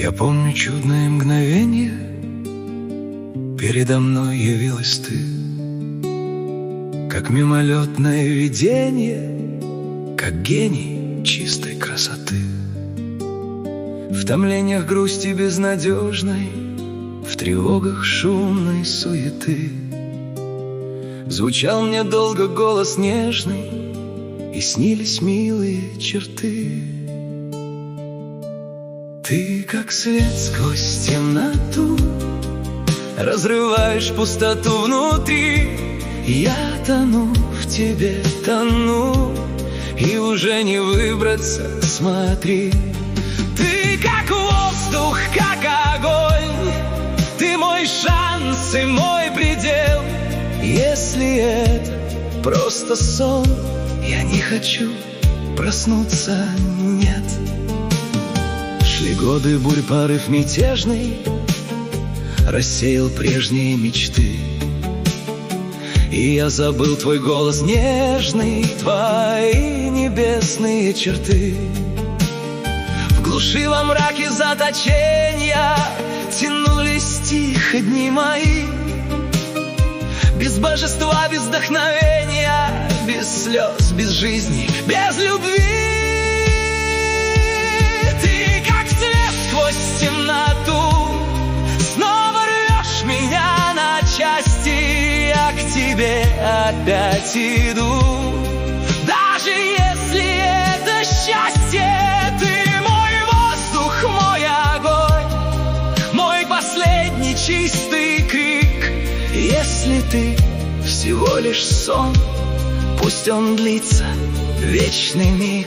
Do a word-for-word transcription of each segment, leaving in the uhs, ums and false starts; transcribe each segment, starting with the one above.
Я помню чудное мгновение, передо мной явилась ты, как мимолетное видение, как гений чистой красоты. В томлениях грусти безнадежной, в тревогах шумной суеты звучал мне долго голос нежный, и снились милые черты. Ты, как свет сквозь темноту, разрываешь пустоту внутри. Я тону в тебе, тону, и уже не выбраться, смотри. Ты как воздух, как огонь, ты мой шанс и мой предел. Если это просто сон, я не хочу проснуться, нет. Шли годы, бурь, порыв мятежный рассеял прежние мечты, и я забыл твой голос нежный, твои небесные черты. В глуши, во мраке заточения тянулись тихо дни мои, без божества, без вдохновения, без слез, без жизни, без любви. Ты, как свет сквозь темноту, снова рвешь меня на части. Я к тебе опять иду, даже если это счастье. Ты мой воздух, мой огонь, мой последний чистый крик. Если ты всего лишь сон, пусть он длится вечный миг.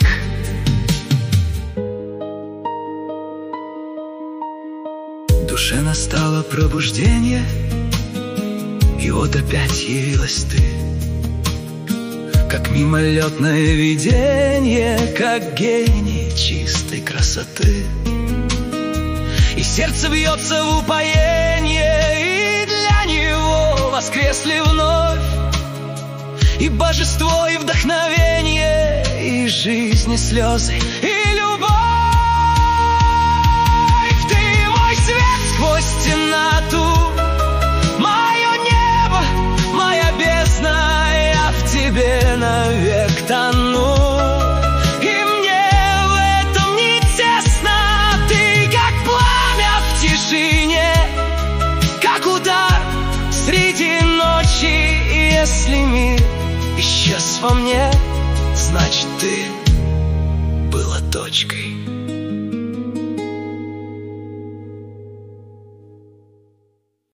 В душе настало пробуждение, и вот опять явилась ты, как мимолетное видение, как гений чистой красоты. И сердце бьется в упоении, и для него воскресли вновь и божество, и вдохновение, и жизнь, и слезы, и любовь. Ты мой свет сквозь темноту, мое небо, моя бездна. Я в тебе навек тону, и мне в этом не тесно. Ты как пламя в тишине, как удар среди ночи. И если мир исчез во мне, значит, ты была точкой.